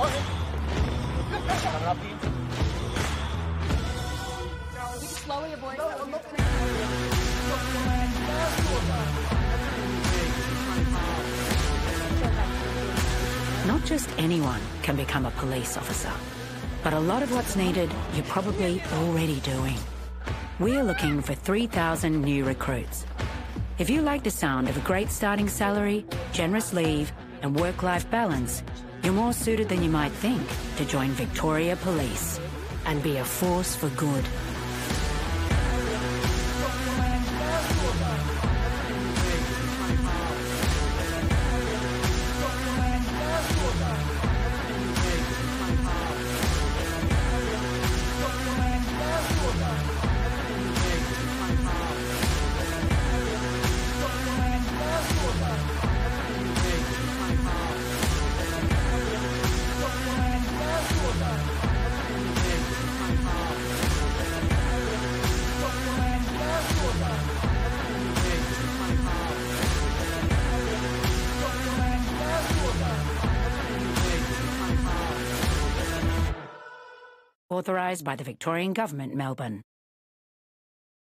We just lower your voice. No, I'm not. Not just anyone can become a police officer, but a lot of what's needed you're probably already doing. We're looking for 3,000 new recruits. If you like the sound of a great starting salary, generous leave, and work-life balance, you're more suited than you might think to join Victoria Police and be a force for good. Authorised by the Victorian Government, Melbourne.